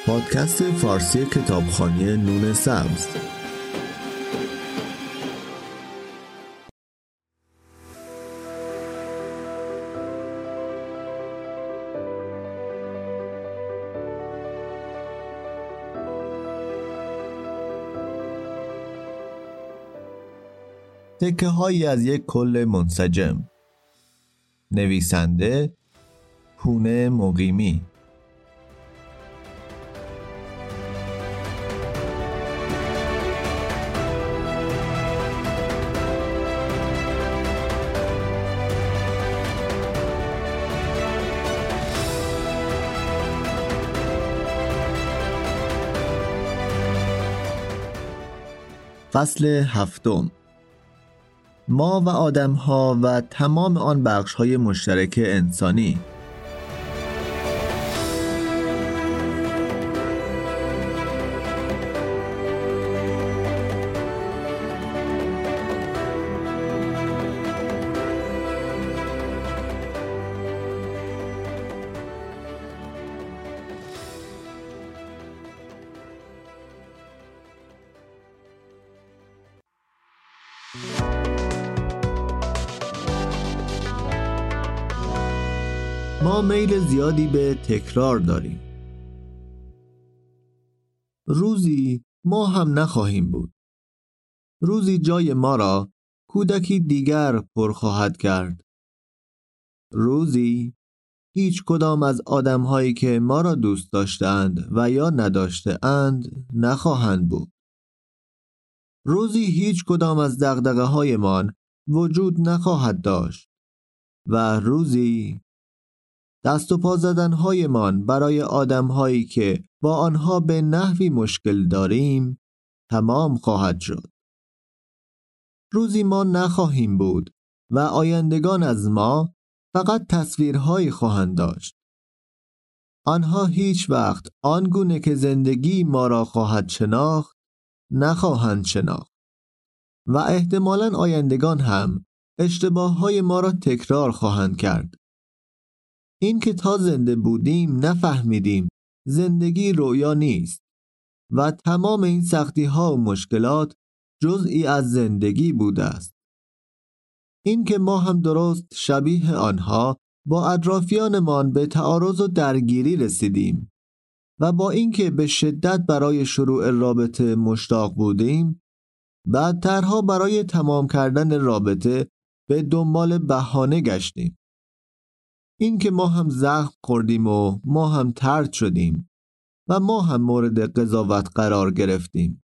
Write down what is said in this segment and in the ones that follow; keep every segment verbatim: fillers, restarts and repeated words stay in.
پادکست فارسی کتابخوانی نون سبز. تکه هایی از یک کل منسجم. نویسنده پونه مقیمی. فصل هفتم. ما و آدم‌ها و تمام آن بخش‌های مشترک انسانی. ما میل زیادی به تکرار داریم. روزی ما هم نخواهیم بود. روزی جای ما را کودکی دیگر پر خواهد کرد. روزی هیچ کدام از آدم‌هایی که ما را دوست داشتند و یا نداشته‌اند نخواهند بود. روزی هیچ کدام از دغدغه‌هایمان وجود نخواهد داشت و روزی دست و پا زدن‌هایمان برای آدم‌هایی که با آنها به نحوی مشکل داریم تمام خواهد شد. روزی ما نخواهیم بود و آیندگان از ما فقط تصویرهایی خواهند داشت. آنها هیچ وقت آنگونه که زندگی ما را خواهد شناخت نخواهند شناخت و احتمالاً آیندگان هم اشتباه‌های ما را تکرار خواهند کرد. این که تا زنده بودیم نفهمیدیم زندگی رویا نیست و تمام این سختی ها و مشکلات جزئی از زندگی بوده است. این که ما هم درست شبیه آنها با اطرافیانمان به تعارض و درگیری رسیدیم و با اینکه به شدت برای شروع رابطه مشتاق بودیم، بعدترها برای تمام کردن رابطه به دنبال بهانه گشتیم. این که ما هم زخم خوردیم و ما هم طرد شدیم و ما هم مورد قضاوت قرار گرفتیم.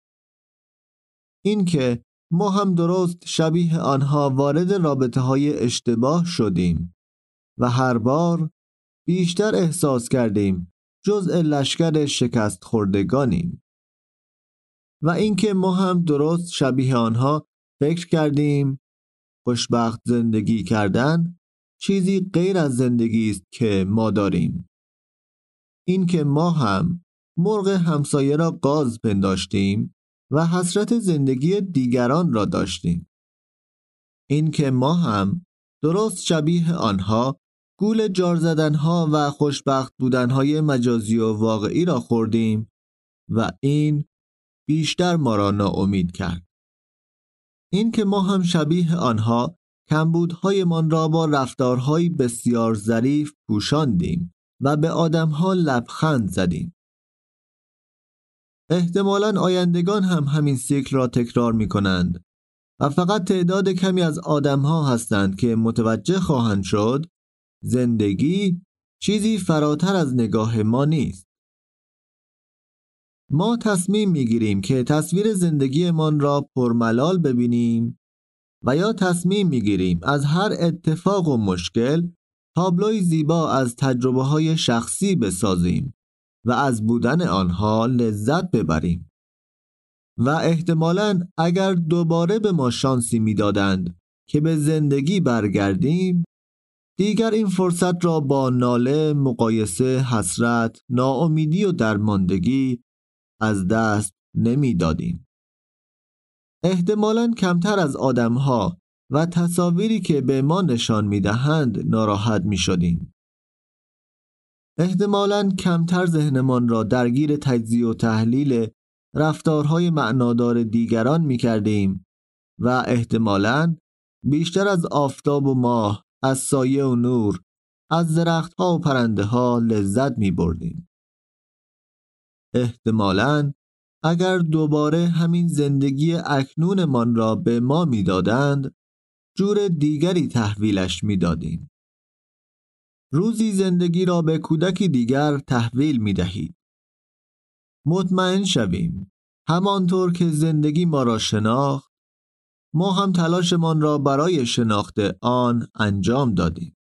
این که ما هم درست شبیه آنها وارد رابطه های اشتباه شدیم و هر بار بیشتر احساس کردیم جزء لشکر شکست خوردگانیم. و این که ما هم درست شبیه آنها فکر کردیم خوشبخت زندگی کردن چیزی غیر از زندگی است که ما داریم. این که ما هم مرغ همسایه را قاز پنداشتیم و حسرت زندگی دیگران را داشتیم. این که ما هم درست شبیه آنها گول جار زدنها و خوشبخت بودنهای مجازی و واقعی را خوردیم و این بیشتر ما را ناامید کرد. این که ما هم شبیه آنها کمبودهایمان را با رفتارهای بسیار ظریف پوشاندیم و به آدمها لبخند زدیم. احتمالاً آیندگان هم همین سیکل را تکرار می کنند و فقط تعداد کمی از آدمها هستند که متوجه خواهند شد زندگی چیزی فراتر از نگاه ما نیست. ما تصمیم می گیریم که تصویر زندگیمان را پرملال ببینیم و یا تصمیم میگیریم از هر اتفاق و مشکل تابلوی زیبا از تجربه‌های شخصی بسازیم و از بودن آنها لذت ببریم. و احتمالاً اگر دوباره به ما شانسی میدادند که به زندگی برگردیم، دیگر این فرصت را با ناله، مقایسه، حسرت، ناامیدی و درماندگی از دست نمیدادیم. احتمالاً کمتر از آدم‌ها و تصاویری که به ما نشان می‌دهند ناراحت می‌شدیم. احتمالاً کمتر ذهنمان را درگیر تجزیه و تحلیل رفتارهای معنادار دیگران می کردیم و احتمالاً بیشتر از آفتاب و ماه، از سایه و نور، از درختها و پرنده ها لذت می بردیم. احتمالاً اگر دوباره همین زندگی اکنونمان را به ما می دادند، جور دیگری تحویلش می دادیم. روزی زندگی را به کودکی دیگر تحویل می دهید. مطمئن شویم همانطور که زندگی ما را شناخت، ما هم تلاشمان را برای شناخت آن انجام دادیم.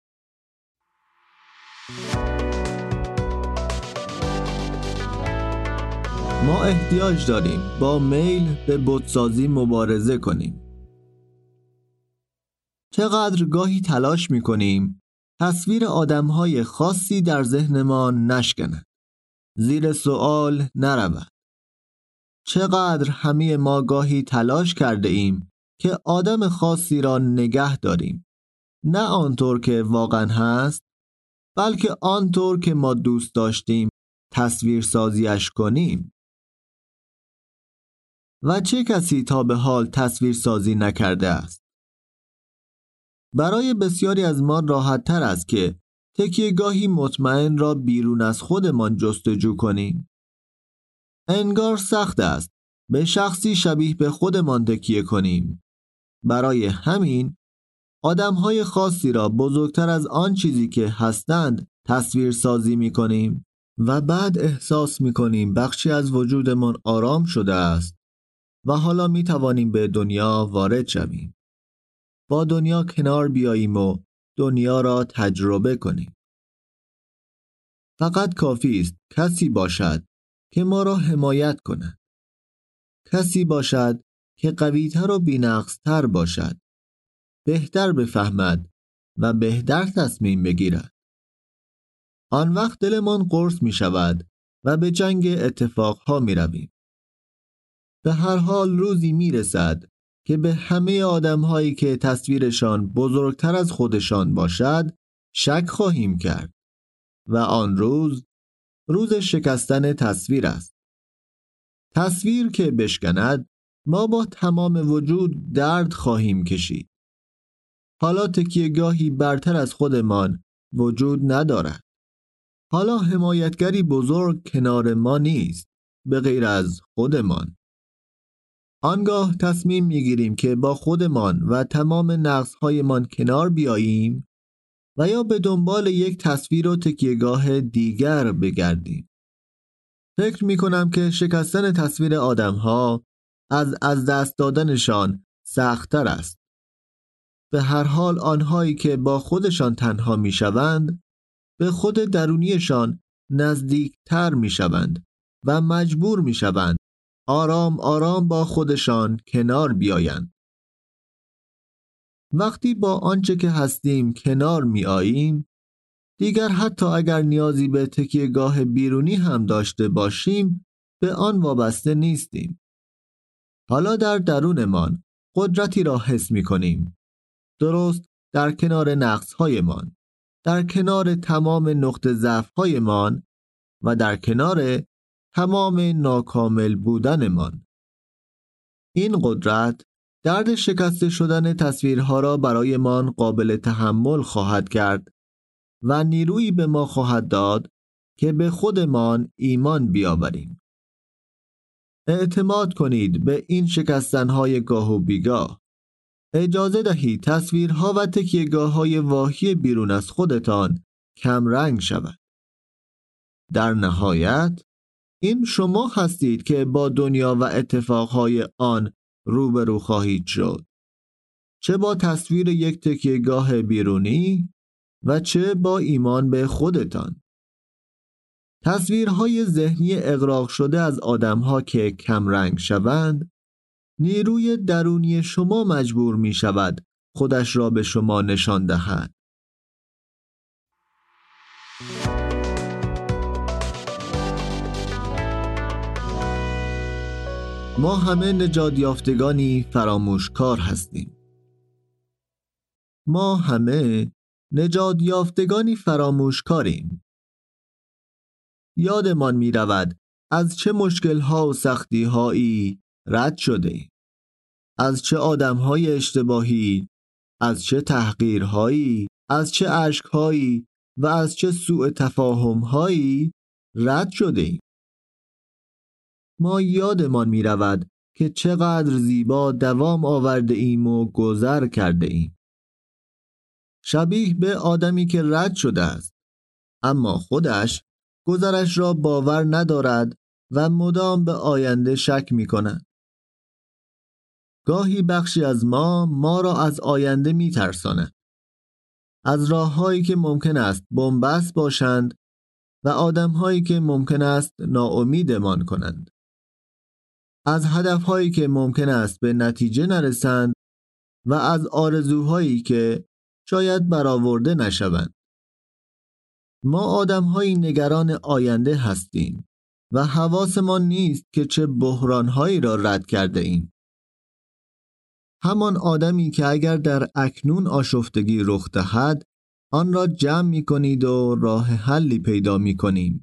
ما احتیاج داریم با میل به بتسازی مبارزه کنیم. چقدر گاهی تلاش می کنیم تصویر آدم‌های خاصی در ذهنمان نشکند، زیر سوال نرود. چقدر همه ما گاهی تلاش کرده ایم که آدم خاصی را نگه داریم، نه آنطور که واقعا هست، بلکه آنطور که ما دوست داشتیم تصویر سازیش کنیم. و چه کسی تا به حال تصویر سازی نکرده است؟ برای بسیاری از ما راحت تر است که تکیه گاهی مطمئن را بیرون از خودمان جستجو کنیم. انگار سخت است به شخصی شبیه به خودمان تکیه کنیم. برای همین آدم‌های خاصی را بزرگتر از آن چیزی که هستند تصویر سازی می کنیم و بعد احساس می کنیم بخشی از وجودمان آرام شده است و حالا می توانیم به دنیا وارد شویم. با دنیا کنار بیاییم و دنیا را تجربه کنیم. فقط کافی است کسی باشد که ما را حمایت کند. کسی باشد که قوی‌تر و بی‌نقص‌تر باشد، بهتر بفهمد و بهتر تصمیم بگیرد. آن وقت دلمان قرص می شود و به جنگ اتفاقها می رویم. به هر حال روزی می رسد که به همه آدم‌هایی که تصویرشان بزرگتر از خودشان باشد شک خواهیم کرد و آن روز روز شکستن تصویر است. تصویر که بشکند ما با تمام وجود درد خواهیم کشید. حالا تکیه‌گاهی برتر از خودمان وجود ندارد. حالا حمایتگری بزرگ کنار ما نیست به غیر از خودمان. آنگاه تصمیم میگیریم که با خودمان و تمام نقص‌هایمان کنار بیاییم و یا به دنبال یک تصویر و تکیه‌گاه دیگر بگردیم. فکر میکنم که شکستن تصویر آدم‌ها از از دست دادنشان سخت‌تر است. به هر حال آنهایی که با خودشان تنها میشوند به خود درونیشان نزدیکتر میشوند و مجبور میشوند آرام آرام با خودشان کنار بیایند. وقتی با آنچه که هستیم کنار می آییم، دیگر حتی اگر نیازی به تکیه‌گاه بیرونی هم داشته باشیم به آن وابسته نیستیم. حالا در درونمان قدرتی را حس می کنیم. درست در کنار نقص‌هایمان، در کنار تمام نقطه ضعف‌هایمان و در کنار تمام ناکامل بودنمان. این قدرت درد شکسته شدن تصویرها را برایمان قابل تحمل خواهد کرد و نیرویی به ما خواهد داد که به خودمان ایمان بیاوریم. اعتماد کنید به این شکستنهای گاه و بیگاه. اجازه دهید تصویرها و تکیه‌گاه‌های واهی بیرون از خودتان کم رنگ شود. در نهایت این شما هستید که با دنیا و اتفاقهای آن روبرو خواهید شد. چه با تصویر یک تکیه‌گاه بیرونی و چه با ایمان به خودتان. تصویرهای ذهنی اغراق شده از آدمها که کم رنگ شوند، نیروی درونی شما مجبور می شود خودش را به شما نشان دهد. ما همه نجات یافتگانی فراموشکار هستیم. ما همه نجات یافتگانی فراموشکاریم. یادمان می رود از چه مشکل‌ها و سختی‌هایی رد شده ایم. از چه آدم‌های اشتباهی، از چه تحقیرهایی، از چه اشک‌هایی و از چه سوء تفاهم‌هایی رد شده ایم. ما یادمان می رود که چقدر زیبا دوام آورده ایم و گذر کرده ایم. شبیه به آدمی که رد شده است، اما خودش گذرش را باور ندارد و مدام به آینده شک می کند. گاهی بخشی از ما ما را از آینده می ترساند. از راه‌هایی که ممکن است بن‌بست باشند و آدم‌هایی که ممکن است ناامیدمان کنند. از هدف‌هایی که ممکن است به نتیجه نرسند و از آرزوهایی که شاید برآورده نشوند. ما آدم‌هایی نگران آینده هستیم و حواسمان نیست که چه بحران‌هایی را رد کرده ایم. همان آدمی که اگر در اکنون آشفتگی رخ دهد آن را جمع می کنید و راه حلی پیدا می کنیم.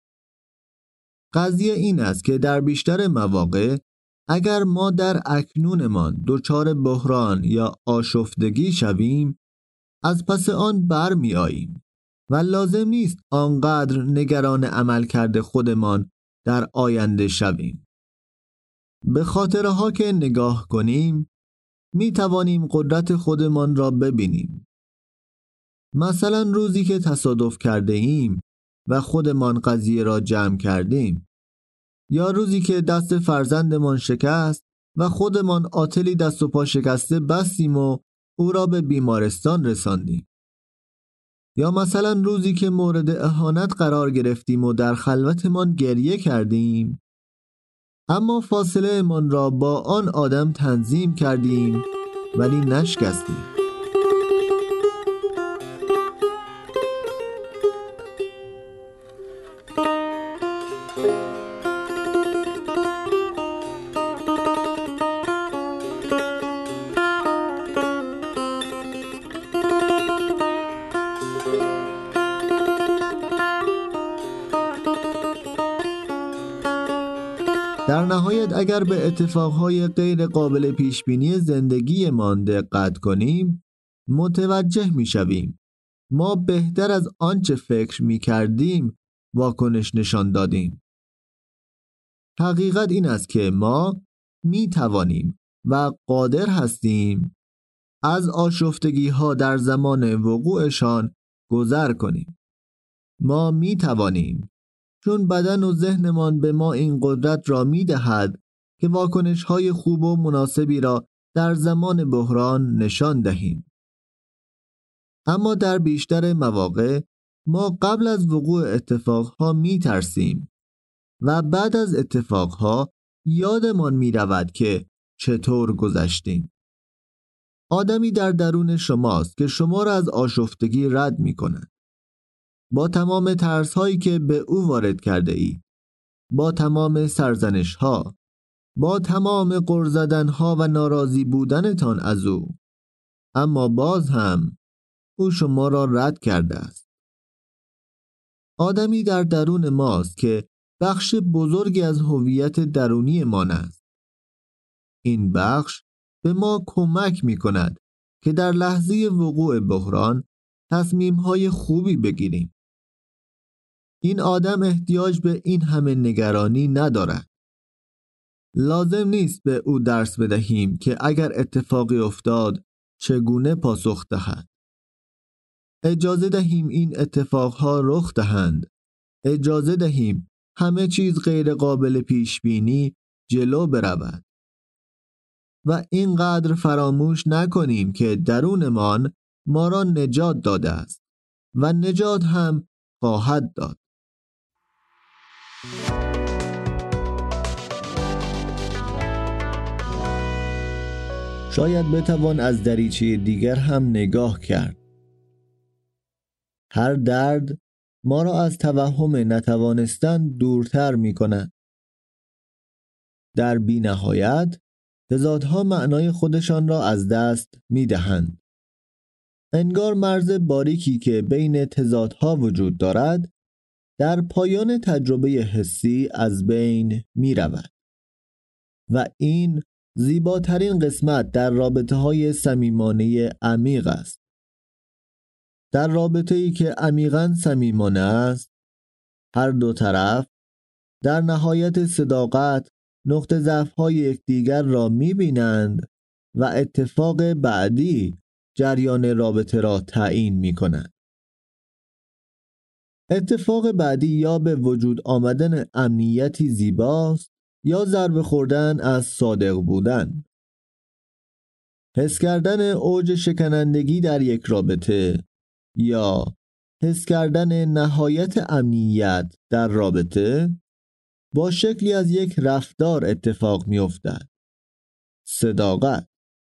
قضیه این است که در بیشتر مواقع اگر ما در اکنونمان دچار بحران یا آشفتگی شویم از پس آن بر می آییم و لازم نیست آنقدر نگران عملکرد خودمان در آینده شویم. به خاطرها که نگاه کنیم می توانیم قدرت خودمان را ببینیم. مثلا روزی که تصادف کرده ایم و خودمان قضیه را جمع کردیم، یا روزی که دست فرزندمان شکست و خودمان آتلی دست و پا شکسته بستیم و او را به بیمارستان رساندیم، یا مثلا روزی که مورد اهانت قرار گرفتیم و در خلوتمان گریه کردیم، اما فاصله من را با آن آدم تنظیم کردیم ولی نشکستیم. در نهایت اگر به اتفاقهای غیر قابل پیشبینی زندگیمان دقت کنیم متوجه می شویم ما بهتر از آنچه فکر می کردیم واکنش نشان دادیم. حقیقت این است که ما می توانیم و قادر هستیم از آشفتگی ها در زمان وقوعشان گذر کنیم. ما می توانیم چون بدن و ذهنمان به ما این قدرت را می دهد که واکنش های خوب و مناسبی را در زمان بحران نشان دهیم. اما در بیشتر مواقع ما قبل از وقوع اتفاقها می ترسیم و بعد از اتفاقها یادمان می رود که چطور گذشتیم. آدمی در درون شماست که شما را از آشفتگی رد می کند. با تمام ترس هایی که به او وارد کرده ای، با تمام سرزنش ها، با تمام غر زدن ها و ناراضی بودنتان از او، اما باز هم او شما را رد کرده است. آدمی در درون ماست که بخش بزرگی از هویت درونی ما است. این بخش به ما کمک می کند که در لحظه وقوع بحران تصمیم‌های خوبی بگیریم. این آدم احتیاج به این همه نگرانی ندارد. لازم نیست به او درس بدهیم که اگر اتفاقی افتاد چگونه پاسخ دهد. اجازه دهیم این اتفاقها رخ دهند. اجازه دهیم همه چیز غیر قابل پیش بینی جلو برود. و اینقدر فراموش نکنیم که درونمان ما را نجات داده است و نجات هم خواهد داد. شاید بتوان از دریچه دیگر هم نگاه کرد. هر درد ما را از توهم نتوانستن دورتر می کند. در بی نهایت تضادها معنای خودشان را از دست می دهند. انگار مرز باریکی که بین تضادها وجود دارد در پایان تجربه حسی از بین می رود و این زیباترین قسمت در رابطه های صمیمانه عمیق است. در رابطه ای که عمیقاً صمیمانه است، هر دو طرف در نهایت صداقت نقطه ضعف‌های یکدیگر را می‌بینند و اتفاق بعدی جریان رابطه را تعیین می‌کند. اتفاق بعدی یا به وجود آمدن امنیتی زیباست یا ضربه خوردن از صادق بودن. حس کردن اوج شکنندگی در یک رابطه یا حس کردن نهایت امنیت در رابطه با شکلی از یک رفتار اتفاق می افتد. صداقت.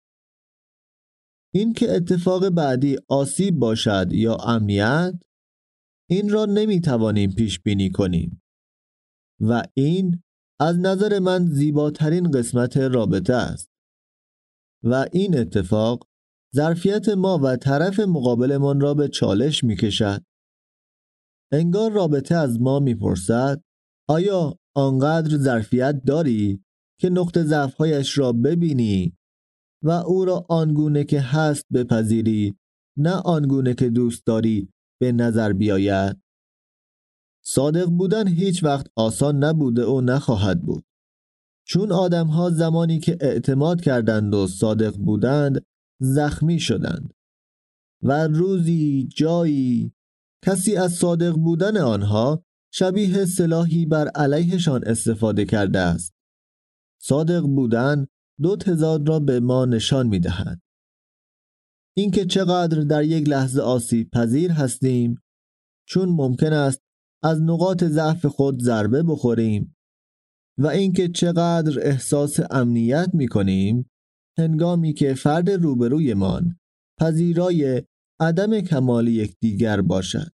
این که اتفاق بعدی آسیب باشد یا امنیت، این را نمی توانیم پیش بینی کنیم و این از نظر من زیباترین قسمت رابطه است و این اتفاق ظرفیت ما و طرف مقابلمان را به چالش می کشد. انگار رابطه از ما می پرسد آیا آنقدر ظرفیت داری که نقطه ضعف‌هایش را ببینی و او را آنگونه که هست بپذیری، نه آنگونه که دوست داری به نظر بیاید. صادق بودن هیچ وقت آسان نبوده و نخواهد بود، چون آدم‌ها زمانی که اعتماد کردند و صادق بودند زخمی شدند و روزی جایی کسی از صادق بودن آنها شبیه سلاحی بر علیهشان استفاده کرده است. صادق بودن دو تضاد را به ما نشان می دهد. اینکه چقدر در یک لحظه آسیب پذیر هستیم، چون ممکن است از نقاط ضعف خود ضربه بخوریم، و اینکه چقدر احساس امنیت می کنیم هنگامی که فرد روبرویمان پذیرای عدم کمال یکدیگر باشد.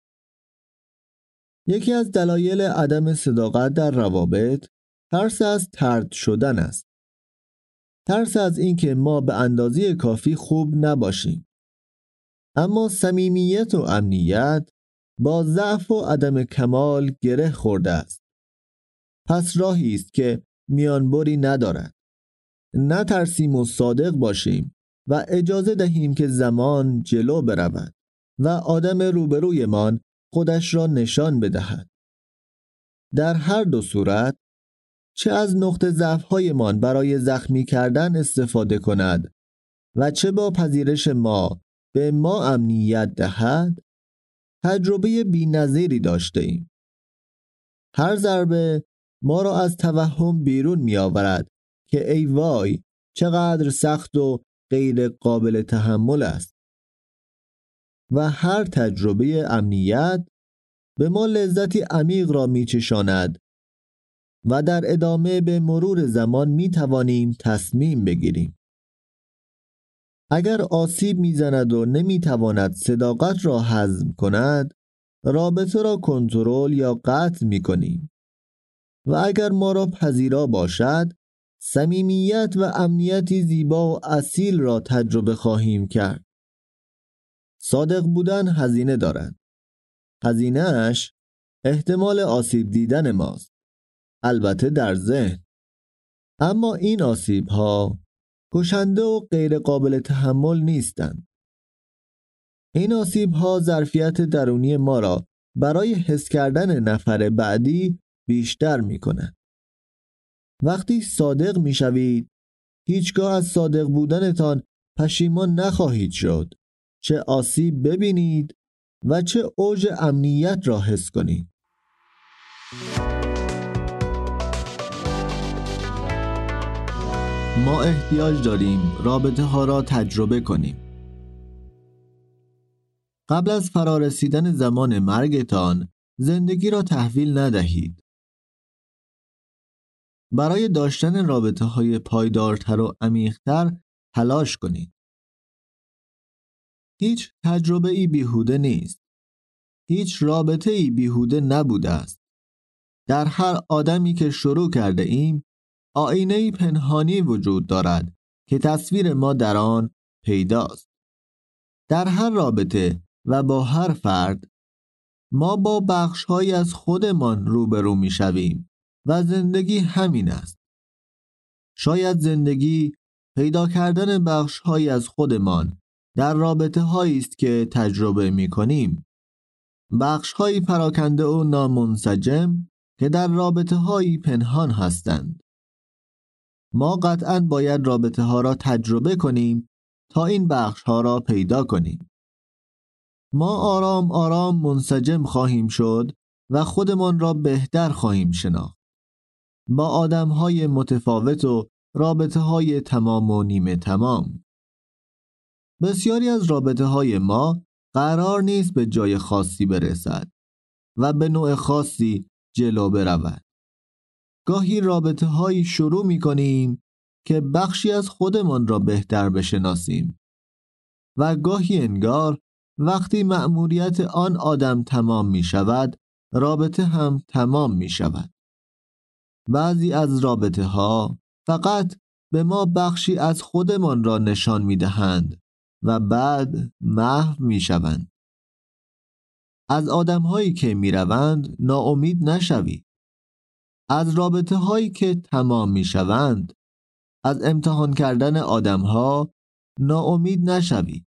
یکی از دلایل عدم صداقت در روابط ترس از طرد شدن است. ترس از اینکه ما به اندازه کافی خوب نباشیم. اما صمیمیت و امنیت با ضعف و عدم کمال گره خورده است. پس راهی است که میانبری ندارد. نترسیم و صادق باشیم و اجازه دهیم که زمان جلو برود و آدم روبرویمان خودش را نشان بدهد. در هر دو صورت، چه از نقطه ضعف‌هایمان برای زخمی کردن استفاده کند و چه با پذیرش ما به ما امنیت دهد، تجربه بی‌نظیری داشته ایم. هر ضربه ما را از توهم بیرون می آورد که ای وای چقدر سخت و غیر قابل تحمل است، و هر تجربه امنیت به ما لذتی عمیق را می چشاند و در ادامه به مرور زمان می توانیم تصمیم بگیریم. اگر آسیب می زند و نمی تواند صداقت را هضم کند، رابطه را کنترل یا قطع می کنیم، و اگر ما را پذیرا باشد، صمیمیت و امنیتی زیبا و اصیل را تجربه خواهیم کرد. صادق بودن هزینه دارد. هزینه اش احتمال آسیب دیدن ماست، البته در ذهن. اما این آسیب ها کشنده و غیر قابل تحمل نیستند. این آسیب ها ظرفیت درونی ما را برای حس کردن نفر بعدی بیشتر می کنند. وقتی صادق می شوید، هیچگاه از صادق بودنتان پشیمان نخواهید شد، چه آسیب ببینید و چه اوج امنیت را حس کنید. ما احتیاج داریم رابطه ها را تجربه کنیم. قبل از فرارسیدن زمان مرگتان زندگی را تحویل ندهید. برای داشتن رابطه های پایدارتر و عمیق‌تر تلاش کنید. هیچ تجربه ای بیهوده نیست. هیچ رابطه ای بیهوده نبوده است. در هر آدمی که شروع کرده ایم، آینه‌ای پنهانی وجود دارد که تصویر ما در آن پیداست. در هر رابطه و با هر فرد ما با بخش‌هایی از خودمان روبرو می‌شویم و زندگی همین است. شاید زندگی پیدا کردن بخش‌هایی از خودمان در رابطه‌هایی است که تجربه می‌کنیم. بخش‌هایی پراکنده و نامنسجم که در رابطه‌هایی پنهان هستند. ما قطعاً باید رابطه‌ها را تجربه کنیم تا این بخش‌ها را پیدا کنیم. ما آرام آرام منسجم خواهیم شد و خودمان را بهتر خواهیم شناخت. با آدم‌های متفاوت و رابطه‌های تمام و نیمه تمام. بسیاری از رابطه‌های ما قرار نیست به جای خاصی برسد و به نوع خاصی جلو برود. گاهی رابطه‌هایی شروع می‌کنیم که بخشی از خودمان را بهتر بشناسیم و گاهی انگار وقتی مأموریت آن آدم تمام می‌شود، رابطه هم تمام می‌شود. بعضی از رابطه‌ها فقط به ما بخشی از خودمان را نشان می‌دهند و بعد محو می‌شوند. از آدم‌هایی که می‌روند ناامید نشوید. از رابطه‌هایی که تمام می‌شوند، از امتحان کردن آدم‌ها ناامید نشوید.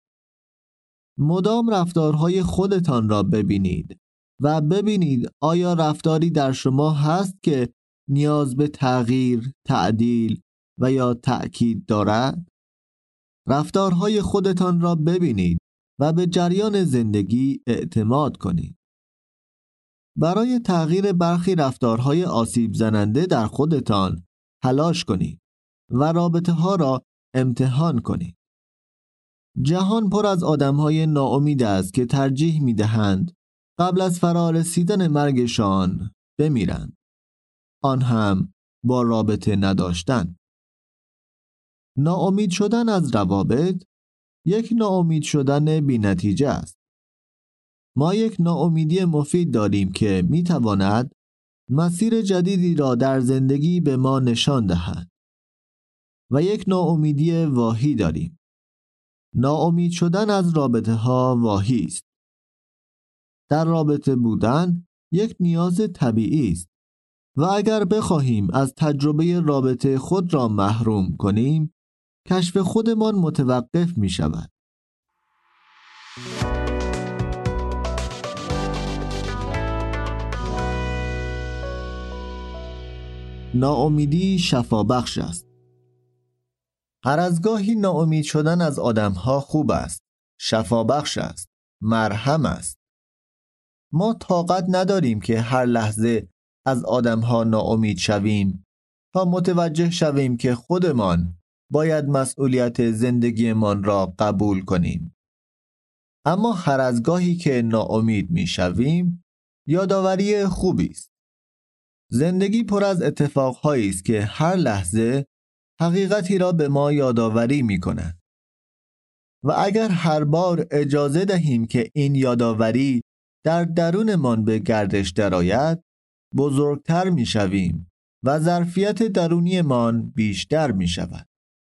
مدام رفتارهای خودتان را ببینید و ببینید آیا رفتاری در شما هست که نیاز به تغییر، تعدیل و یا تأکید دارد؟ رفتارهای خودتان را ببینید و به جریان زندگی اعتماد کنید. برای تغییر برخی رفتارهای آسیب زننده در خودتان تلاش کنید و رابطه‌ها را امتحان کنید. جهان پر از آدم‌های ناامید است که ترجیح می‌دهند قبل از فرارسیدن مرگشان بمیرند. آن هم با رابطه نداشتن. ناامید شدن از روابط یک ناامید شدن بی‌نتیجه است. ما یک ناامیدی مفید داریم که می‌تواند مسیر جدیدی را در زندگی به ما نشان دهد و یک ناامیدی واهی داریم. ناامید شدن از رابطه‌ها واهی است. در رابطه بودن یک نیاز طبیعی است و اگر بخواهیم از تجربه رابطه خود را محروم کنیم، کشف خودمان متوقف می شود. ناامیدی شفابخش است. هر از گاهی ناامید شدن از آدم‌ها خوب است، شفابخش است، مرهم است. ما طاقت نداریم که هر لحظه از آدم‌ها ناامید شویم تا متوجه شویم که خودمان باید مسئولیت زندگیمان را قبول کنیم. اما هر از گاهی که ناامید می‌شویم، یادآوری خوبی است. زندگی پر از اتفاق‌هایی است که هر لحظه حقیقتی را به ما یادآوری می‌کند. و اگر هر بار اجازه دهیم که این یادآوری در درونمان به گردش درآید، بزرگتر می‌شویم و ظرفیت درونیمان بیشتر می‌شود.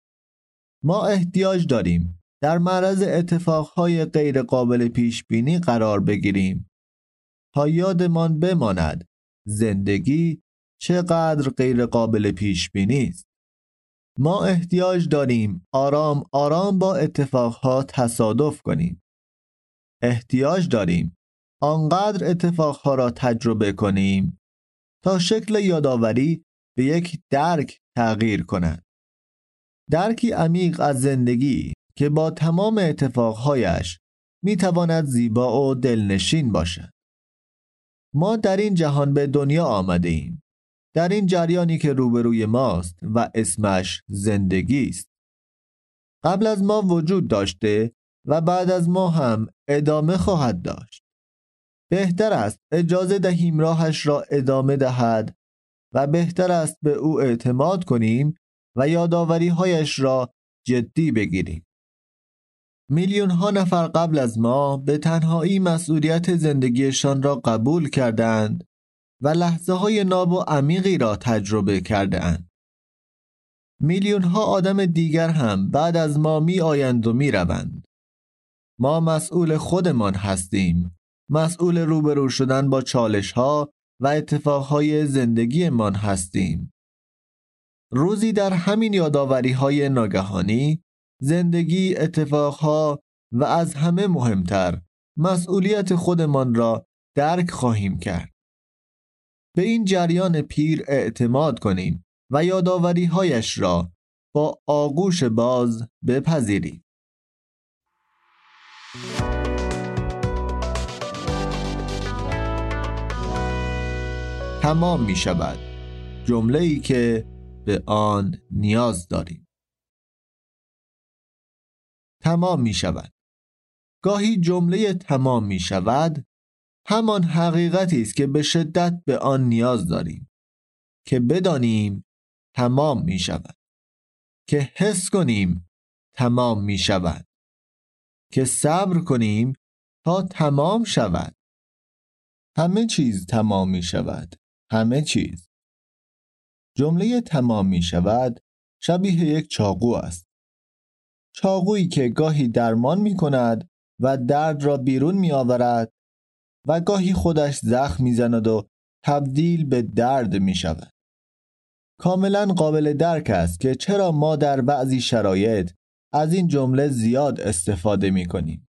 ما احتیاج داریم در معرض اتفاقهای غیر قابل پیش بینی قرار بگیریم تا یادمان بماند زندگی چقدر غیر قابل پیش بینی است. ما احتیاج داریم آرام آرام با اتفاقها تصادف کنیم. احتیاج داریم آنقدر اتفاقها را تجربه کنیم تا شکل یادآوری به یک درک تغییر کند. درکی عمیق از زندگی که با تمام اتفاقهایش میتواند زیبا و دلنشین باشد. ما در این جهان به دنیا آمده ایم. در این جریانی که روبروی ماست و اسمش زندگی است. قبل از ما وجود داشته و بعد از ما هم ادامه خواهد داشت. بهتر است اجازه دهیم راهش را ادامه دهد و بهتر است به او اعتماد کنیم و یادآوری‌هایش را جدی بگیریم. میلیون ها نفر قبل از ما به تنهایی مسئولیت زندگیشان را قبول کردند و لحظه های ناب و عمیقی را تجربه کرده اند. میلیون ها آدم دیگر هم بعد از ما می آیند و می روند. ما مسئول خودمان هستیم مسئول روبرو شدن با چالش ها و اتفاقهای زندگی من هستیم. روزی در همین یاداوری های ناگهانی، زندگی، اتفاقها و از همه مهمتر مسئولیت خودمان را درک خواهیم کرد. به این جریان پیر اعتماد کنیم و یاداوری هایش را با آغوش باز بپذیریم. تمام می شود، جمله‌ای که به آن نیاز داریم. تمام می شود. گاهی جمله تمام می شود همان حقیقتی است که به شدت به آن نیاز داریم، که بدانیم تمام می شود، که حس کنیم تمام می شود، که صبر کنیم تا تمام شود. همه چیز تمام می شود، همه چیز. جمله تمام می شود شبیه یک چاقو است. چاقویی که گاهی درمان می کند و درد را بیرون می آورد و گاهی خودش زخم می زند و تبدیل به درد می شود. کاملا قابل درک است که چرا ما در بعضی شرایط از این جمله زیاد استفاده می کنیم.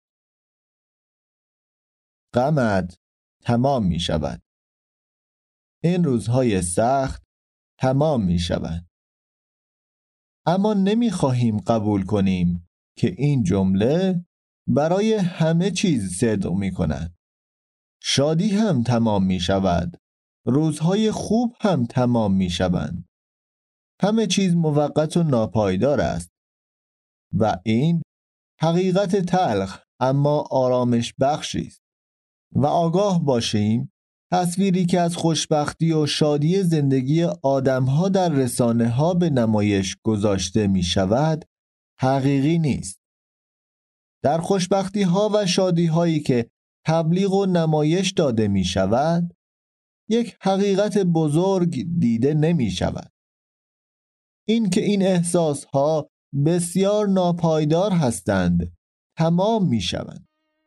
غمت تمام می شود. این روزهای سخت تمام می شود. اما نمی خواهیم قبول کنیم که این جمله برای همه چیز صدق می کند. شادی هم تمام می شود. روزهای خوب هم تمام می شوند. همه چیز موقت و ناپایدار است و این حقیقت تلخ اما آرامش بخشی است. و آگاه باشیم تصویری که از خوشبختی و شادی زندگی آدم‌ها در رسانه‌ها به نمایش گذاشته می شود حقیقی نیست. در خوشبختی‌ها و شادی‌هایی که تبلیغ و نمایش داده می شود یک حقیقت بزرگ دیده نمی شود. این که این احساس‌ها بسیار ناپایدار هستند تمام می شوند.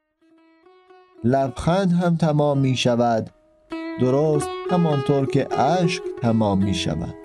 لبخند هم تمام می شود، درست همانطور که اشک تمام می شود.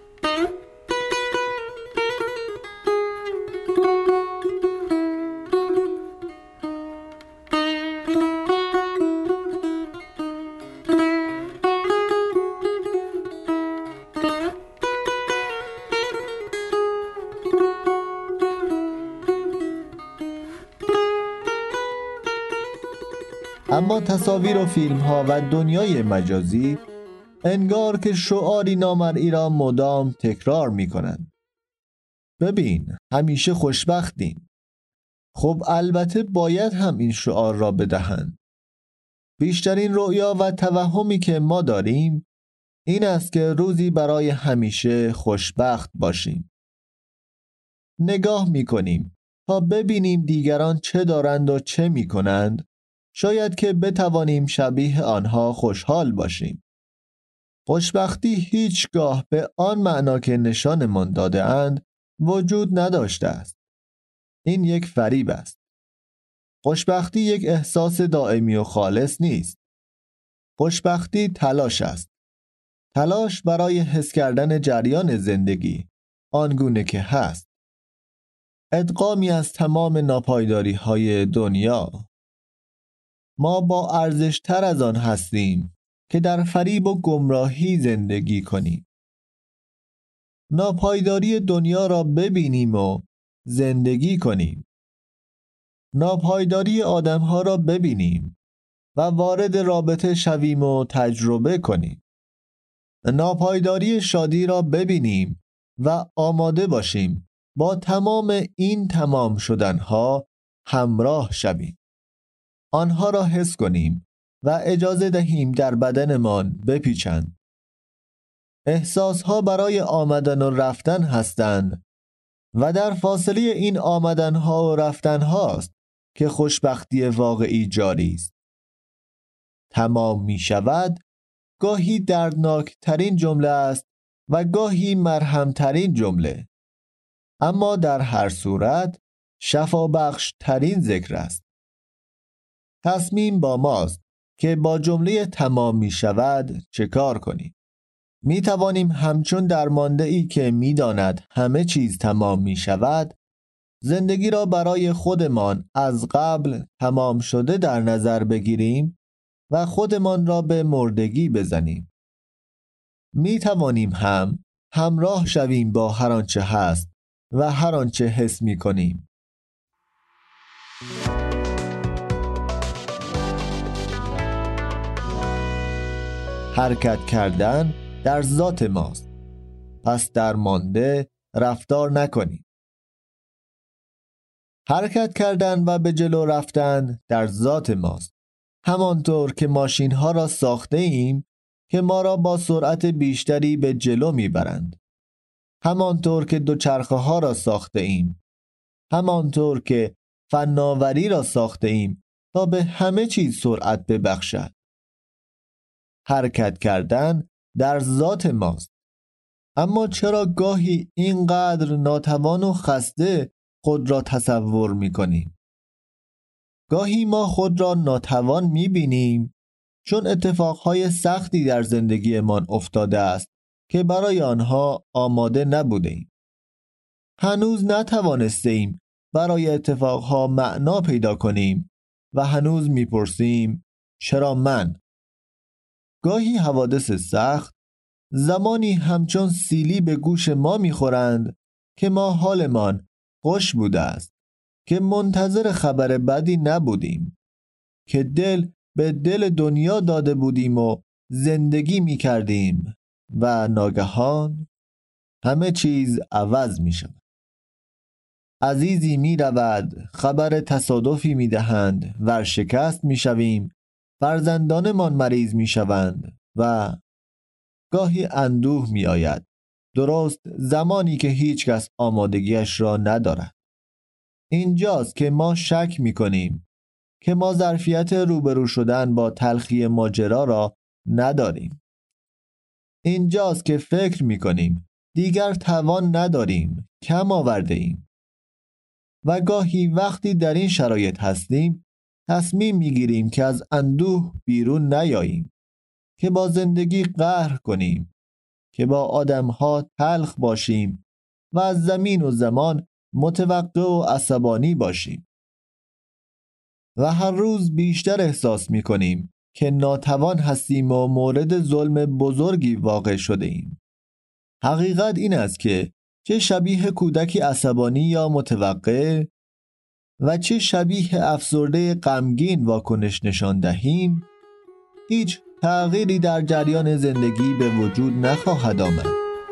اما تصاویر و فیلم ها و دنیای مجازی انگار که شعاری نامرئی را مدام تکرار می کنند. ببین، همیشه خوشبختیم. خب البته باید هم این شعار را بدهند. بیشترین رؤیا و توهمی که ما داریم این است که روزی برای همیشه خوشبخت باشیم. نگاه می کنیم تا ببینیم دیگران چه دارند و چه می کنند، شاید که بتوانیم شبیه آنها خوشحال باشیم. خوشبختی هیچگاه به آن معنا که نشانمان داده اند وجود نداشته است. این یک فریب است. خوشبختی یک احساس دائمی و خالص نیست. خوشبختی تلاش است. تلاش برای حس کردن جریان زندگی آنگونه که هست. ادغامی از تمام ناپایداری های دنیا. ما با ارزش تر از آن هستیم که در فریب و گمراهی زندگی کنیم. ناپایداری دنیا را ببینیم و زندگی کنیم. ناپایداری آدمها را ببینیم و وارد رابطه شویم و تجربه کنیم. ناپایداری شادی را ببینیم و آماده باشیم با تمام این تمام شدنها همراه شویم. آنها را حس کنیم و اجازه دهیم در بدنمان بپیچند. احساسها برای آمدن و رفتن هستند و در فاصله این آمدنها و رفتنهاست که خوشبختی واقعی جاری است. تمام می شود گاهی دردناک ترین جمله است و گاهی مرهم ترین جمله، اما در هر صورت شفابخش ترین ذکر است. تصمیم با ماست که با جمله تمام می شود چه کار کنیم؟ می توانیم همچون درمانده ای که می داند همه چیز تمام می شود زندگی را برای خودمان از قبل تمام شده در نظر بگیریم و خودمان را به مردگی بزنیم. می توانیم هم همراه شویم با هر آنچه هست و هر آنچه حس می کنیم. حرکت کردن در ذات ماست، پس درمانده رفتار نکنیم. حرکت کردن و به جلو رفتن در ذات ماست، همانطور که ماشین ها را ساخته ایم که ما را با سرعت بیشتری به جلو میبرند، همانطور که دوچرخه ها را ساخته ایم، همانطور که فناوری را ساخته ایم تا به همه چیز سرعت ببخشد. حرکت کردن در ذات ماست. اما چرا گاهی اینقدر ناتوان و خسته خود را تصور می کنیم؟ گاهی ما خود را ناتوان می بینیم چون اتفاقهای سختی در زندگیمان افتاده است که برای آنها آماده نبوده ایم. هنوز نتوانسته ایم برای اتفاقها معنا پیدا کنیم و هنوز می پرسیم چرا من؟ گاهی حوادث سخت زمانی همچون سیلی به گوش ما میخورند که ما حالمان خوش بوده است، که منتظر خبر بدی نبودیم، که دل به دل دنیا داده بودیم و زندگی میکردیم و ناگهان همه چیز عوض میشود. عزیزی میرود، خبر تصادفی میدهند، ورشکست میشویم، فرزندانمان مریض میشوند و گاهی اندوه می آید، درست زمانی که هیچ کس آمادگیش را ندارد. اینجاست که ما شک می کنیم که ما ظرفیت روبرو شدن با تلخی ماجرا را نداریم. اینجاست که فکر می کنیم دیگر توان نداریم، کم آورده ایم. و گاهی وقتی در این شرایط هستیم تصمیم می گیریم که از اندوه بیرون نیاییم، که با زندگی قهر کنیم، که با آدمها تلخ باشیم و از زمین و زمان متوقع و عصبانی باشیم. و هر روز بیشتر احساس می کنیم که ناتوان هستیم و مورد ظلم بزرگی واقع شده ایم. حقیقت این است که چه شبیه کودکی عصبانی یا متوقع و چه شبیه افسرده غمگین واکنش نشان دهیم، هیچ تغییری در جریان زندگی به وجود نخواهد آمد.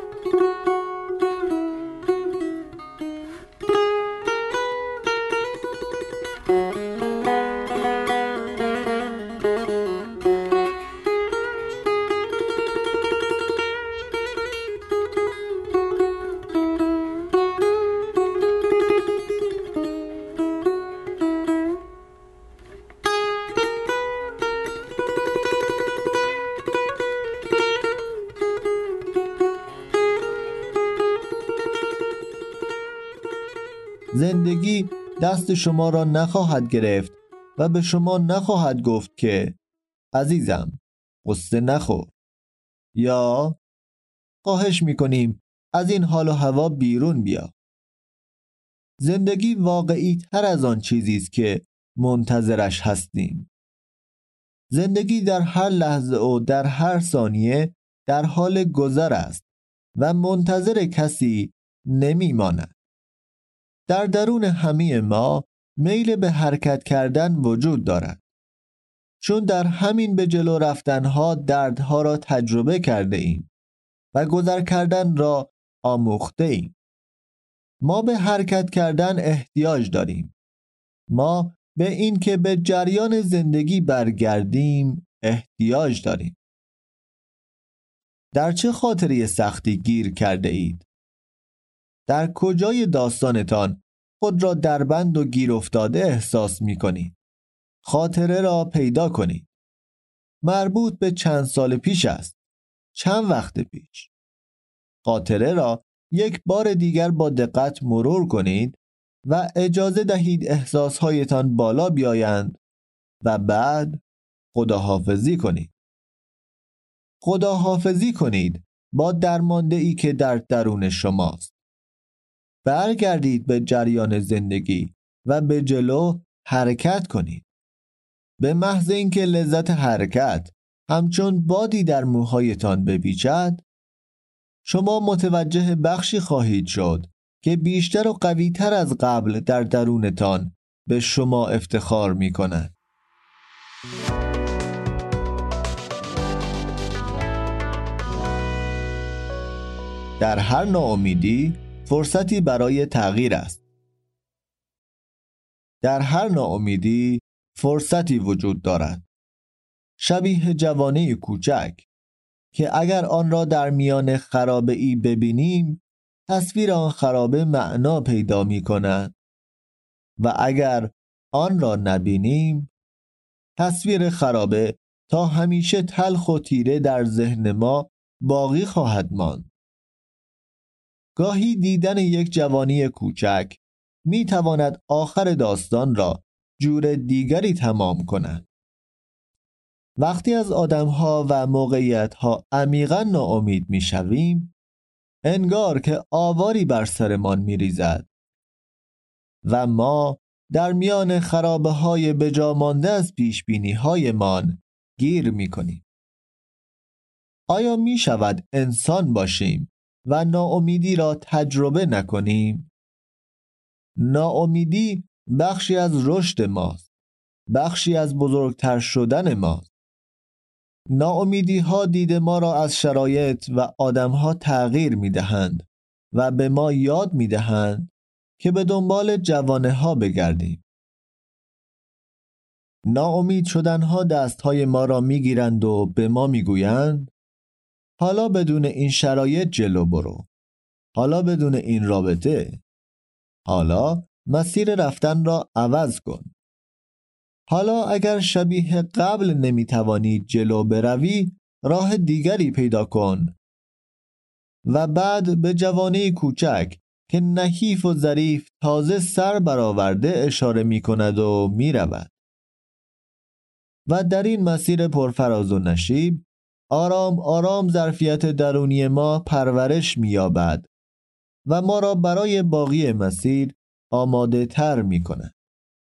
زندگی دست شما را نخواهد گرفت و به شما نخواهد گفت که عزیزم قصه نخور، یا خواهش میکنیم از این حال و هوا بیرون بیا. زندگی واقعی تر از آن چیزی است که منتظرش هستیم. زندگی در هر لحظه و در هر ثانیه در حال گذر است و منتظر کسی نمیماند. در درون همه ما میل به حرکت کردن وجود دارد، چون در همین به جلو رفتنها دردها را تجربه کرده ایم و گذر کردن را آموخته ایم. ما به حرکت کردن احتیاج داریم. ما به این که به جریان زندگی برگردیم احتیاج داریم. در چه خاطره سختی گیر کرده اید؟ در کجای داستانتان خود را دربند و گیر افتاده احساس می کنید؟ خاطره را پیدا کنید. مربوط به چند سال پیش است؟ چند وقت پیش؟ خاطره را یک بار دیگر با دقت مرور کنید و اجازه دهید احساسهایتان بالا بیایند و بعد خداحافظی کنید. خداحافظی کنید با درمانده‌ای که در درون شماست. برگردید به جریان زندگی و به جلو حرکت کنید. به محض اینکه لذت حرکت همچون بادی در موهایتان بپیچد، شما متوجه بخشی خواهید شد که بیشتر و قوی‌تر از قبل در درونتان به شما افتخار می کند. در هر ناامیدی فرصتی برای تغییر است. در هر ناامیدی فرصتی وجود دارد. شبیه جوانه کوچک که اگر آن را در میان خرابه ای ببینیم، تصویر آن خرابه معنا پیدا می کند و اگر آن را نبینیم، تصویر خرابه تا همیشه تلخ و تیره در ذهن ما باقی خواهد ماند. گاهی دیدن یک جوانی کوچک می تواند آخر داستان را جور دیگری تمام کند. وقتی از آدم‌ها و موقعیت‌ها عمیقاً ناامید می‌شویم، انگار که آواری بر سرمان می‌ریزد و ما در میان خرابه‌های بجا مانده از پیش‌بینی‌هایمان گیر می‌کنیم. آیا می‌شود انسان باشیم و ناامیدی را تجربه نکنیم؟ ناامیدی بخشی از رشد ماست، بخشی از بزرگتر شدن ماست. ناامیدی ها دید ما را از شرایط و آدم ها تغییر می دهند و به ما یاد می دهند که به دنبال جوانه ها بگردیم. ناامید شدن ها دست های ما را می گیرند و به ما می گویند حالا بدون این شرایط جلو برو، حالا بدون این رابطه، حالا مسیر رفتن را عوض کن، حالا اگر شبیه قبل نمیتوانی جلو بروی راه دیگری پیدا کن. و بعد به جوانه کوچک که نحیف و ظریف تازه سر برآورده اشاره می کند و می رود. و در این مسیر پرفراز و نشیب آرام آرام ظرفیت درونی ما پرورش می یابد و ما را برای باقی مسیر آماده تر می کند.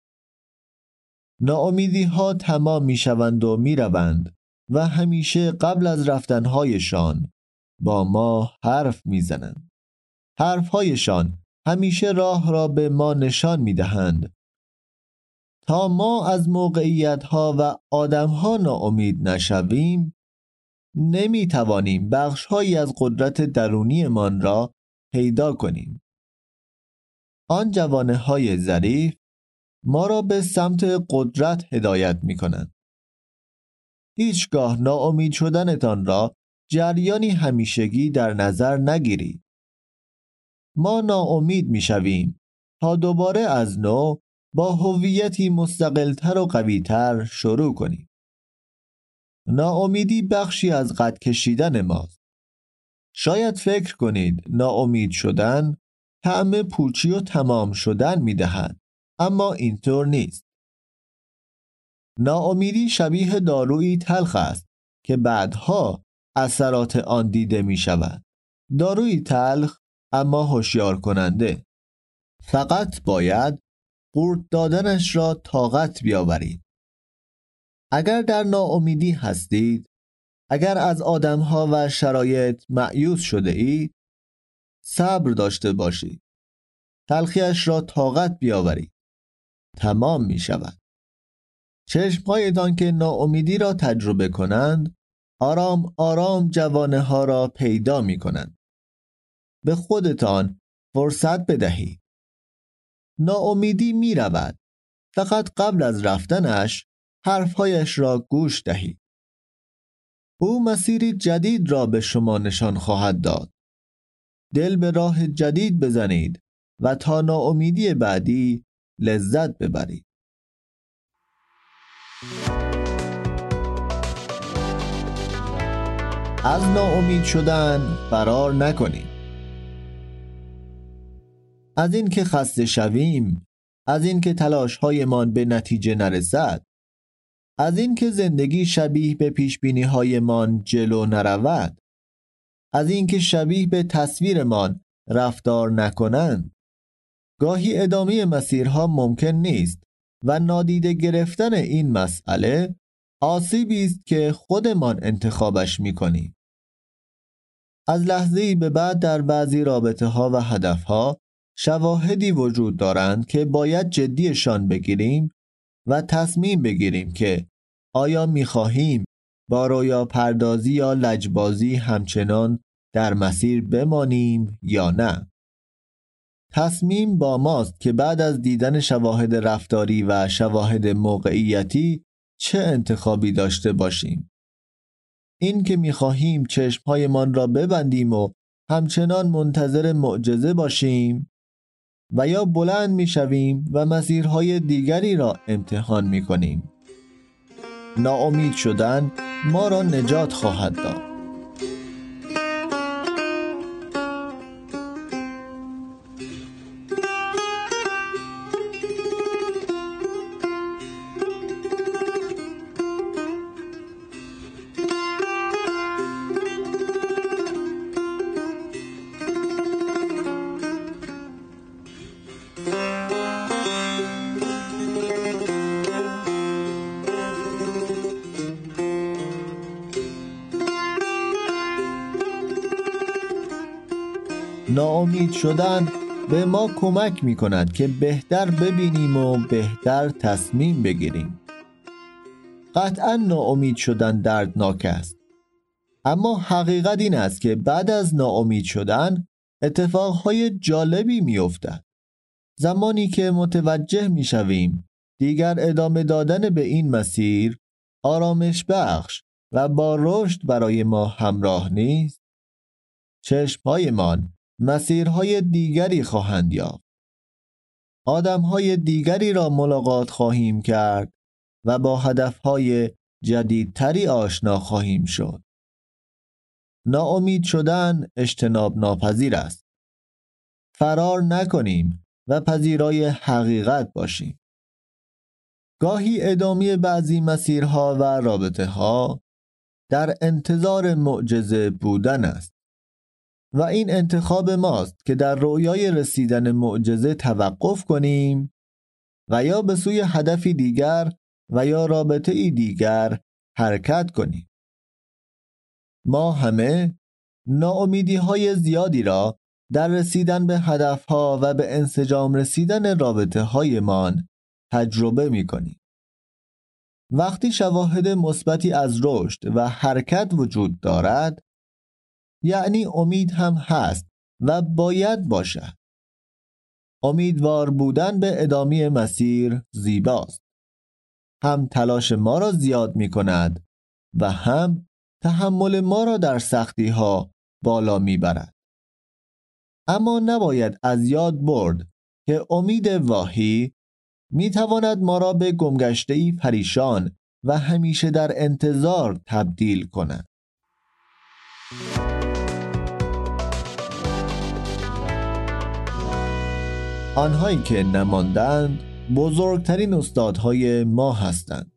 ناامیدی ها تمام می شوند و می روند و همیشه قبل از رفتنهایشان با ما حرف می زنند. حرفهایشان همیشه راه را به ما نشان می دهند. تا ما از موقعیت ها و آدم ها ناامید نشویم، نمی توانیم بخش هایی از قدرت درونی من را پیدا کنیم. آن جوانه های ظریف ما را به سمت قدرت هدایت می کنند. هیچگاه ناامید شدنتان را جریانی همیشگی در نظر نگیرید. ما ناامید می شویم تا دوباره از نو با هویتی مستقلتر و قویتر شروع کنیم. ناامیدی بخشی از قد کشیدن ماست. شاید فکر کنید ناامید شدن طعم پوچی و تمام شدن می دهد، اما اینطور نیست. ناامیدی شبیه دارویی تلخ است که بعدها اثرات آن دیده می شود. دارویی تلخ اما هوشیار کننده. فقط باید قورت دادنش را طاقت بیاورید. اگر در ناامیدی هستید، اگر از آدمها و شرایط مایوس شده اید، صبر داشته باشید. تلخیش را طاقت بیاورید. تمام می شود. چشمهایتان که ناامیدی را تجربه کنند، آرام آرام جوانه ها را پیدا می کنند. به خودتان فرصت بدهید. ناامیدی می رود. فقط قبل از رفتنش حرفهایش را گوش دهید. او مسیری جدید را به شما نشان خواهد داد. دل به راه جدید بزنید و تا ناامیدی بعدی لذت ببرید. از ناامید شدن فرار نکنید. از این که خسته شویم، از این که تلاش‌هایمان به نتیجه نرسد، از این که زندگی شبیه به پیشبینی‌هایمان جلو نرود، از این که شبیه به تصویرمان رفتار نکنند. گاهی ادامه مسیرها ممکن نیست و نادیده گرفتن این مسئله آسیبی است که خودمان انتخابش می‌کنیم. از لحظه‌ای به بعد در بعضی رابطه‌ها و هدف‌ها شواهدی وجود دارند که باید جدیشان بگیریم و تصمیم بگیریم که آیا می‌خواهیم با رویا پردازی یا لجبازی همچنان در مسیر بمانیم یا نه. تصمیم با ماست که بعد از دیدن شواهد رفتاری و شواهد موقعیتی چه انتخابی داشته باشیم. این که می‌خواهیم چشم‌هایمان را ببندیم و همچنان منتظر معجزه باشیم و یا بلند می‌شویم و مسیرهای دیگری را امتحان می‌کنیم. ناامید شدن ما را نجات خواهد داد. ناامید شدن به ما کمک می کند که بهتر ببینیم و بهتر تصمیم بگیریم. قطعا ناامید شدن دردناک است، اما حقیقت این است که بعد از ناامید شدن اتفاقهای جالبی می افتد. زمانی که متوجه می شویم دیگر ادامه دادن به این مسیر آرامش بخش و با رشد برای ما همراه نیست، چشمهایمان مسیرهای دیگری خواهند یافت. آدمهای دیگری را ملاقات خواهیم کرد و با هدفهای جدیدتری آشنا خواهیم شد. ناامید شدن اجتناب ناپذیر است. فرار نکنیم و پذیرای حقیقت باشیم. گاهی ادامه بعضی مسیرها و رابطه‌ها در انتظار معجزه بودن است و این انتخاب ماست که در رویای رسیدن معجزه توقف کنیم و یا به سوی هدفی دیگر و یا رابطه‌ای دیگر حرکت کنیم. ما همه ناامیدی‌های زیادی را در رسیدن به هدفها و به انسجام رسیدن رابطه‌هایمان تجربه می‌کنیم. وقتی شواهد مثبتی از رشد و حرکت وجود دارد، یعنی امید هم هست و باید باشد. امیدوار بودن به ادامه مسیر زیباست. هم تلاش ما را زیاد می کند و هم تحمل ما را در سختی ها بالا می برد. اما نباید از یاد برد که امید واهی می تواند ما را به گمگشته‌ای پریشان و همیشه در انتظار تبدیل کند. آنهایی که نماندند بزرگترین استادهای ما هستند.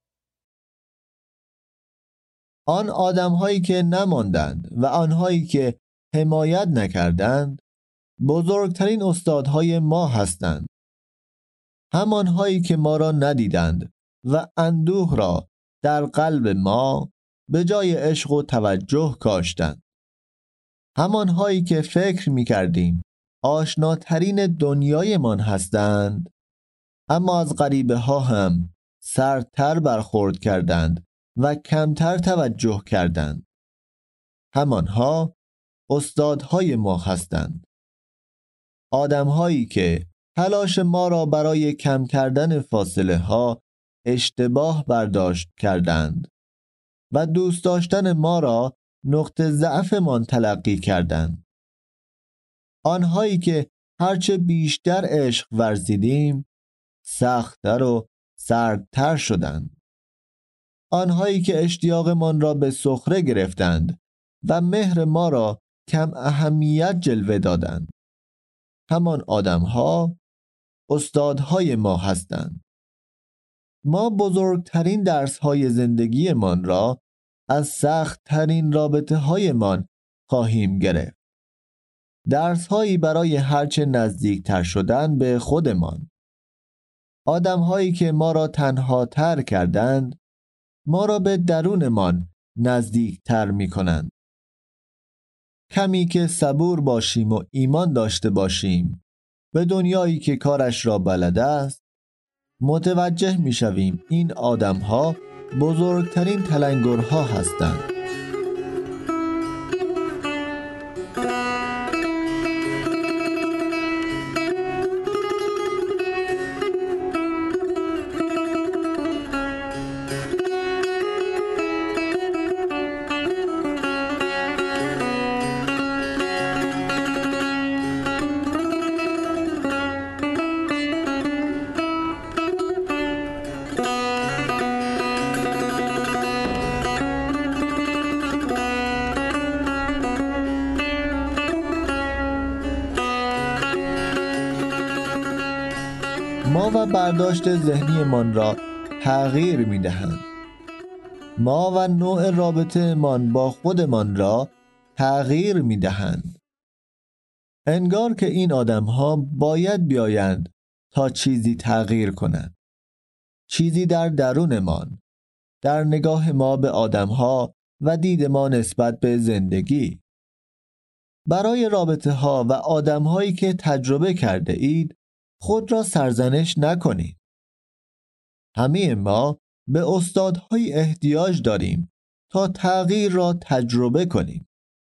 آن آدمهایی که نماندند و آنهایی که حمایت نکردند بزرگترین استادهای ما هستند. همانهایی که ما را ندیدند و اندوه را در قلب ما به جای عشق و توجه کاشتند. همانهایی که فکر می کردیم آشناترین دنیایمان هستند، اما از غریبه ها هم سردتر برخورد کردند و کمتر توجه کردند. همانها استادهای ما هستند. آدمهایی که تلاش ما را برای کم کردن فاصله ها اشتباه برداشت کردند و دوست داشتن ما را نقطه ضعفمان تلقی کردند. آنهایی که هرچه بیشتر عشق ورزیدیم سخت‌تر و سردتر شدند. آنهایی که اشتیاقمان را به سخره گرفتند و مهر ما را کم اهمیت جلوه دادند. همان آدمها استادهای ما هستند. ما بزرگترین درس‌های زندگیمان را از سخت‌ترین رابطه‌هایمان خواهیم گرفت. درس‌هایی برای هرچه نزدیکتر شدن به خودمان. آدم‌هایی که ما را تنهاتر کردند، ما را به درونمان نزدیکتر می‌کنند. کمی که صبور باشیم و ایمان داشته باشیم به دنیایی که کارش را بلد است، متوجه می‌شویم این آدم‌ها بزرگترین تلنگرها هستند. ما و برداشت ذهنیمان را تغییر می‌دهند. ما و نوع رابطه من با خودمان را تغییر می‌دهند. انگار که این آدم‌ها باید بیایند تا چیزی تغییر کنند. چیزی در درونمان، در نگاه ما به آدم‌ها و دید ما نسبت به زندگی. برای رابطه‌ها و آدم‌هایی که تجربه کرده اید خود را سرزنش نکنید. همه ما به استادهای احتیاج داریم تا تغییر را تجربه کنیم.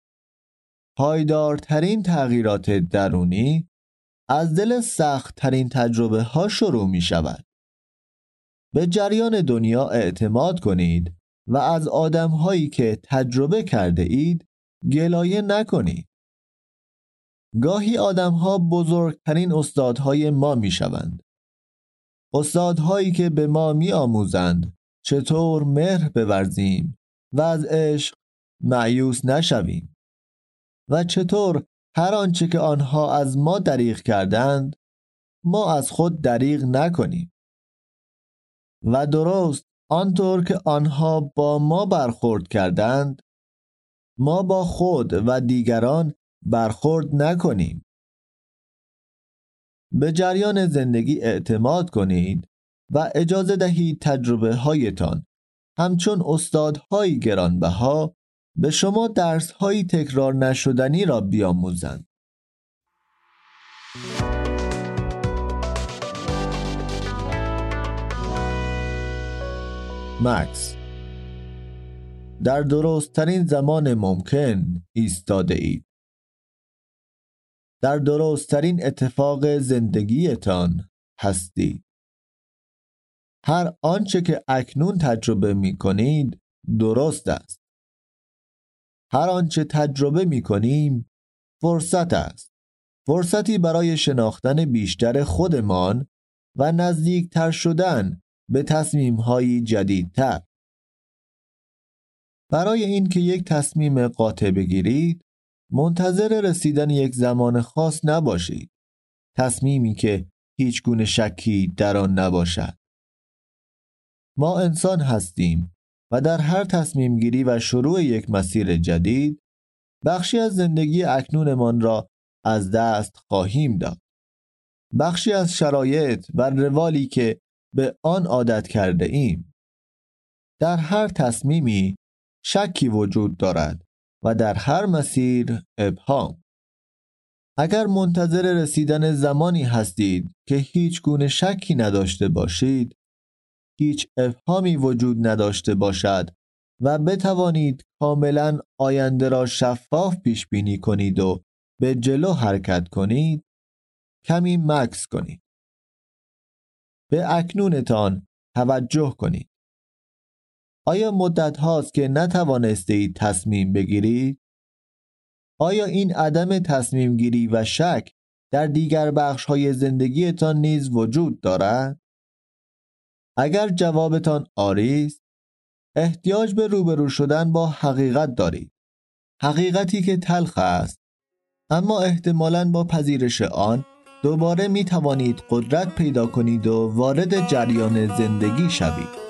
پایدارترین تغییرات درونی از دل سخت‌ترین تجربه ها شروع می شود. به جریان دنیا اعتماد کنید و از آدم‌هایی که تجربه کرده اید گلایه نکنید. گاهی آدم‌ها بزرگترین استادهای ما می‌شوند. استادهایی که به ما می‌آموزند چطور مهر بورزیم و از عشق مایوس نشویم و چطور هر آنچه که آنها از ما دریغ کردند ما از خود دریغ نکنیم. و درست آنطور که آنها با ما برخورد کردند ما با خود و دیگران برخورد نکنیم. به جریان زندگی اعتماد کنید و اجازه دهید تجربه هایتان همچون استادهای گرانبها به شما درس‌های تکرار نشدنی را بیاموزند. مکس: در درست‌ترین زمان ممکن ایستاده اید. در درست‌ترین اتفاق زندگیتان هستید. هر آنچه که اکنون تجربه می کنید درست است. هر آنچه تجربه می کنیم فرصت است. فرصتی برای شناختن بیشتر خودمان و نزدیکتر شدن به تصمیم‌های جدیدتر. برای اینکه یک تصمیم قاطع بگیرید منتظر رسیدن یک زمان خاص نباشید. تصمیمی که هیچ گونه شکی در آن نباشد. ما انسان هستیم و در هر تصمیم گیری و شروع یک مسیر جدید بخشی از زندگی اکنونمان را از دست خواهیم داد. بخشی از شرایط و روالی که به آن عادت کرده ایم. در هر تصمیمی شکی وجود دارد و در هر مسیر ابهام. اگر منتظر رسیدن زمانی هستید که هیچ گونه شکی نداشته باشید، هیچ ابهامی وجود نداشته باشد و بتوانید کاملا آینده را شفاف پیش بینی کنید و به جلو حرکت کنید، کمی مکث کنید. به اکنونتان توجه کنید. آیا مدت هاست که نتوانستید تصمیم بگیرید؟ آیا این عدم تصمیم گیری و شک در دیگر بخش های زندگیتان نیز وجود دارد؟ اگر جوابتان آری است، احتیاج به روبرو شدن با حقیقت دارید. حقیقتی که تلخ است، اما احتمالاً با پذیرش آن دوباره می توانید قدرت پیدا کنید و وارد جریان زندگی شوید.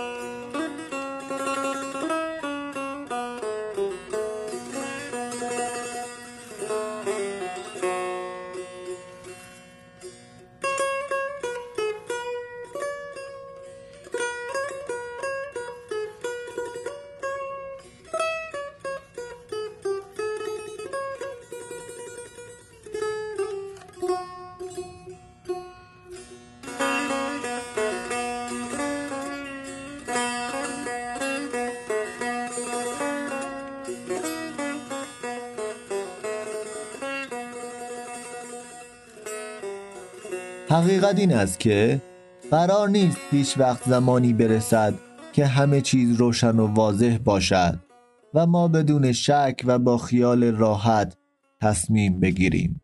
حقیقت این است که قرار نیست هیچ وقت زمانی برسد که همه چیز روشن و واضح باشد و ما بدون شک و با خیال راحت تصمیم بگیریم.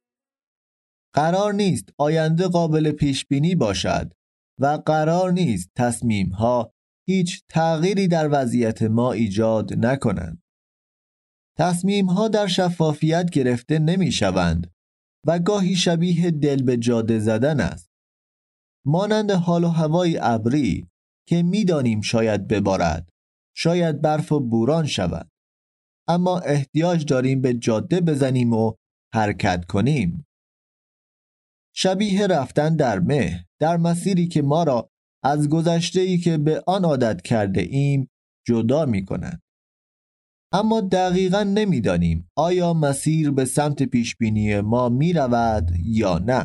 قرار نیست آینده قابل پیش بینی باشد و قرار نیست تصمیم ها هیچ تغییری در وضعیت ما ایجاد نکنند. تصمیم ها در شفافیت گرفته نمی شوند و گاهی شبیه دل به جاده زدن است. مانند حال و هوای ابری که می‌دانیم شاید ببارد، شاید برف و بوران شود، اما احتیاج داریم به جاده بزنیم و حرکت کنیم. شبیه رفتن در مه، در مسیری که ما را از گذشته‌ای که به آن عادت کرده ایم جدا می‌کند. اما دقیقاً نمی‌دانیم آیا مسیر به سمت پیشبینی ما می‌رود یا نه.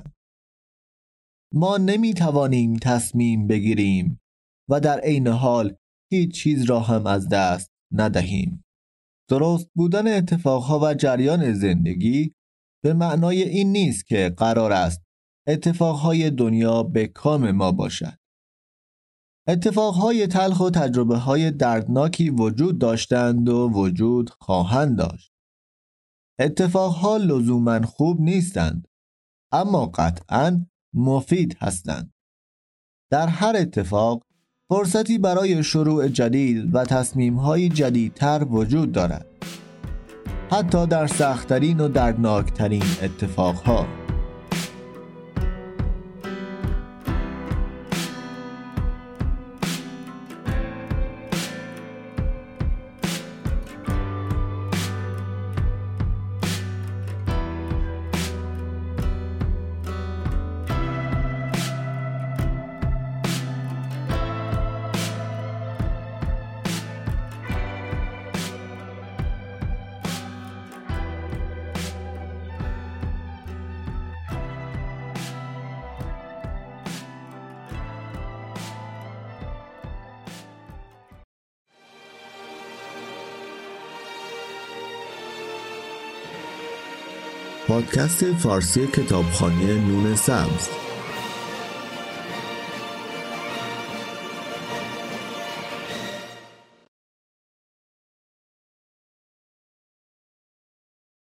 ما نمی‌توانیم تصمیم بگیریم و در عین حال هیچ چیز را هم از دست ندهیم. درست بودن اتفاقها و جریان زندگی به معنای این نیست که قرار است اتفاقهای دنیا به کام ما باشد. اتفاقهای تلخ و تجربه‌های دردناکی وجود داشتند و وجود خواهند داشت. اتفاقها لزوماً خوب نیستند، اما قطعاً مفید هستند. در هر اتفاق فرصتی برای شروع جدید و تصمیم‌های جدیدتر وجود دارد، حتی در سخت‌ترین و دردناکترین اتفاقها. پادکست فارسی کتابخانه نون سبز.